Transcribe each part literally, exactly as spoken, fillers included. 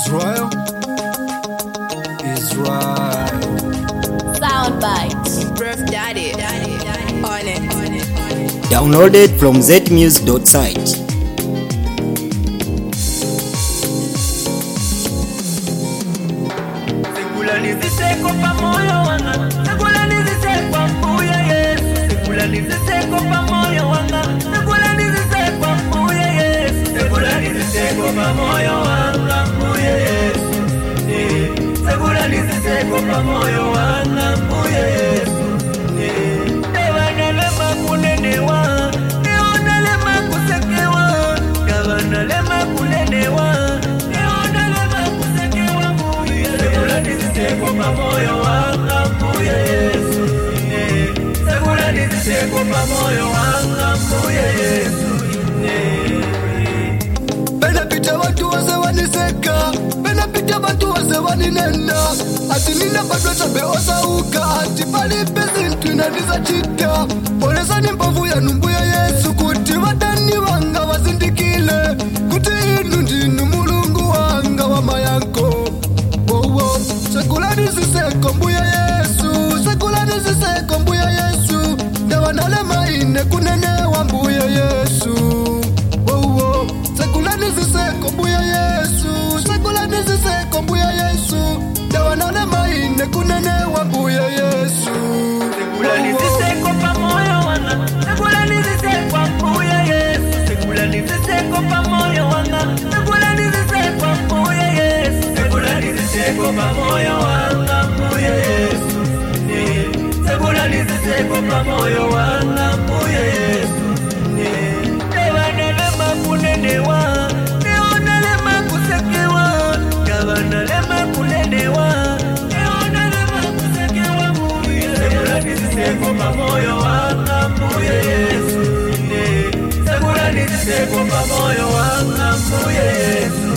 Israel, Israel. Soundbites. Breath Daddy, Daddy, Daddy. On it, on it, on it. Downloaded from z music dot site. Moyo wanga mbuye Yesu, ewanalema kunenewa, ewanalema kusekewa, ewanalema kunenewa, ewanalema kusekewa mbuye. Segula niziseko pa moyo wanga mbuye Yesu, segula niziseko pa moyo wanga mbuye Yesu. Benapita watu wase waniseka, benapita watu wase waninena. Ati nina badwa tabe osauka, ati pali pesi ntuinaniza chita. Polesa ni mpovu ya numbu ya Yesu, kuti wadani wanga wasindikile, kuti inu ndinu mulungu wanga wa mayanko. Oh oh, sekula nisiseko mbuya Yesu, sekula nisiseko mbuya Yesu, dewa nalema ine kunene wa mbuya Yesu. Oh oh, sekula nisiseko mbuya Yesu, sekula nisiseko mbuya Yesu, dewa nalema ine kunene wa mbuya Yesu. Segula nisiseko pa moyo wanga, segula nisiseko mbuya Yesu, segula nisiseko pa moyo wanga, segula nisiseko mbuya Yesu, segula nisiseko pa moyo wanga mbuya Yesu, segula nisiseko pa moyo wanga mbuya Yesu. Ewanalema kunenewa, ewanalema kusekewa, ewanalema kunenewa, ewanalema kusekewa mbuya. Segula nisiseko pa moyo wanga mbuya Yesu, segula nisiseko pa moyo wanga mbuya Yesu.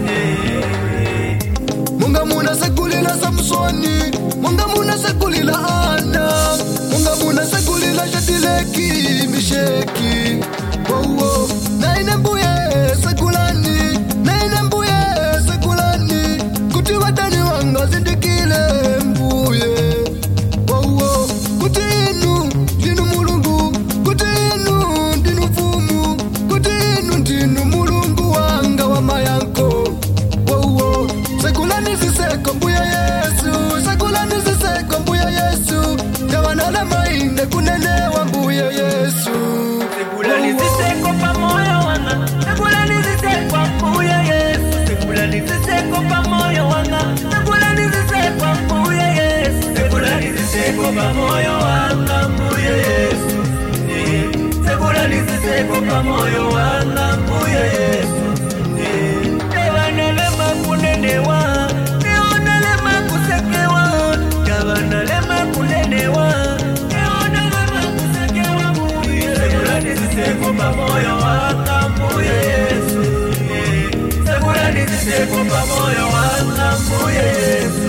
Munga muna sekulila Samsoni, munga muna sekulila Ana, munga muna sekulila Shatileki, Misheki. Oh oh, naine mbuye sekulani, naine mbuye sekulani, kuti wadani wanga zindikile mbuye. Oh oh, kuti inu ndinu mulungu, kuti inu ndinu mfumu, kuti inu ndinu mulungu wanga wa mayanko. Oh oh, sekulani siseko mbuya Yesu, sekulani siseko mbuya Yesu, dewa nalema ine kunene wa mbuya Yesu. Segula nisiseko pa moyo wanga, segula nisiseko mbuya Yesu, segula nisiseko pa moyo wanga, segula nisiseko mbuya Yesu, segula nisiseko pa moyo wanga mbuya Yesu, segula nisiseko pa moyo wanga mbuya Yesu. Ewanalema kunenewa, ewanalema kusekewa, ewanalema kunenewa, ewanalema kusekewa mbuya. Segula nisiseko pa moyo wanga mbuya Yesu, segula nisiseko pa moyo wanga mbuya Yesu.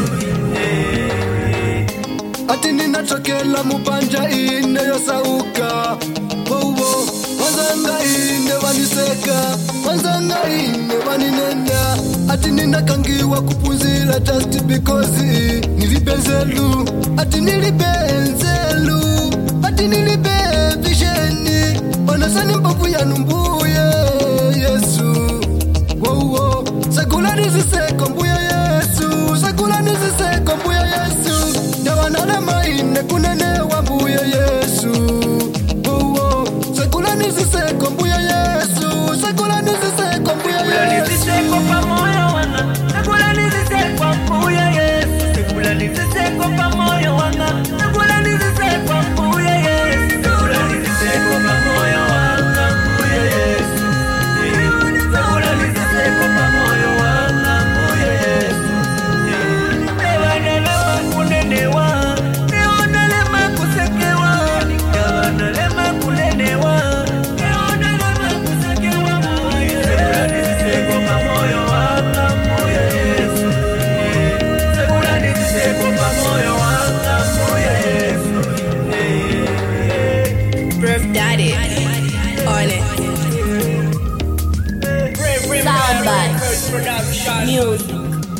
Ati ninatokela mupanja ine yosauka. Oh oh, wanzanga ine waniseka, wanzanga ine waninena. Ati ninakangiwa kupunzila just because nilibenzelu. Ati nilibenzelu, ati nilibevisheni, wanasani mpofu ya numbuye Yesu. Oh oh, sekula nisiseko mbuya Yesu, sekula nisiseko mbuya Yesu, dewa nalema ine kunene wa mbuya Yesu. Oh oh, sekula nisiseko mbuya Yesu, sekula nisiseko mbuya Segula Yesu. nisiseko pa moyo wanga, segula nisiseko mbuya Yesu, segula nisiseko pa moyo wanga, segula nisiseko mbuya Yesu, segula nisiseko pa moyo wanga mbuya Yesu, segula nisiseko pa moyo wanga mbuya Yesu. Music.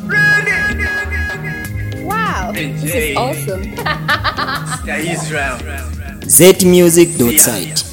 Wow, this is awesome. Z music dot site.